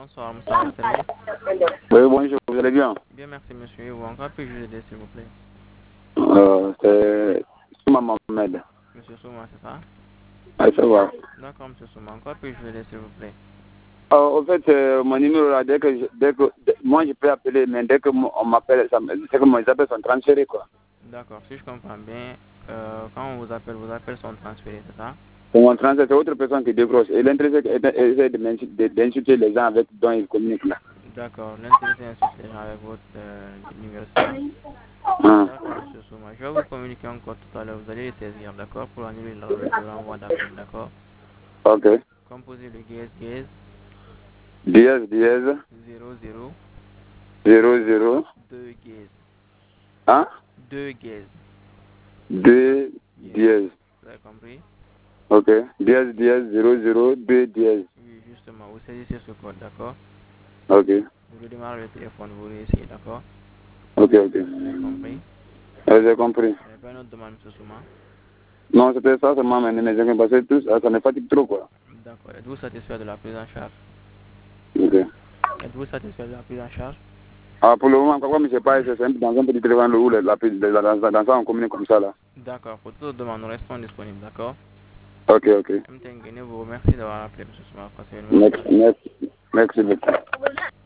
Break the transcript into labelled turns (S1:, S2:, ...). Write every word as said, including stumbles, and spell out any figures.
S1: Bonsoir, Moussa, le service.
S2: Oui, bonjour, vous allez bien?
S1: Bien, merci, monsieur. Et vous, encore puis-je vous aider, s'il vous plaît?
S2: euh, C'est Souma Mohamed.
S1: Monsieur Souma, c'est ça?
S2: Ah, ça va.
S1: D'accord, monsieur Souma. Encore puis-je vous aider, s'il vous plaît?
S2: Euh, en fait, euh, mon numéro là, dès que, je, dès que dès- moi je peux appeler, mais dès que mo- on m'appelle, ça me- c'est que mes appels sont transférés, quoi.
S1: D'accord, si je comprends bien, euh, quand on vous appelle, vos appels sont transférés, c'est ça?
S2: Pour mon transfert, c'est autre personne qui décroche. Et l'intéressé essaie de m'insu- de- d'insulter les gens avec dont il communique là.
S1: D'accord, l'intéressé insulte les gens avec votre euh, numéro, c'est ça?
S2: Ah.
S1: D'accord, monsieur Souma. Je vais vous communiquer encore tout à l'heure. Vous allez les saisir, d'accord? Pour annuler le, le renvoi d'appel, d'accord?
S2: Ok.
S1: Composez le dièse dièse
S2: Dièse, dièse,
S1: zéro zéro
S2: zéro zéro,
S1: deux dièse
S2: hein?
S1: deux dièse.
S2: deux
S1: Yes.
S2: dièse.
S1: Vous avez compris?
S2: Ok. Dièse, dièse, zéro zéro, deux dièse.
S1: Oui, justement, vous saisissez ce code, d'accord?
S2: Ok.
S1: Vous redémarrez le téléphone, vous réessayez, d'accord?
S2: Ok, ok.
S1: Vous avez compris?
S2: Euh, J'ai compris.
S1: Vous n'avez pas une autre demande, monsieur Souma?
S2: Non, c'était ça seulement, mais mais j'ai passé tout ça, ça me fatigue trop, quoi.
S1: D'accord. Êtes-vous satisfait de la prise en charge?
S2: Ok.
S1: Êtes-vous satisfait de la prise en charge?
S2: Ah, pour le moment, comme je sais pas, c'est simple, dans un petit téléphone où la, la, la, dans, dans ça, on communique comme ça, là.
S1: D'accord. Pour toute demande, nous restons disponibles, d'accord?
S2: Ok, ok.
S1: M T N Guinée vous remercie d'avoir appelé, monsieur Souma. Passez une bonne
S2: Merci,
S1: soirée.
S2: merci, merci beaucoup.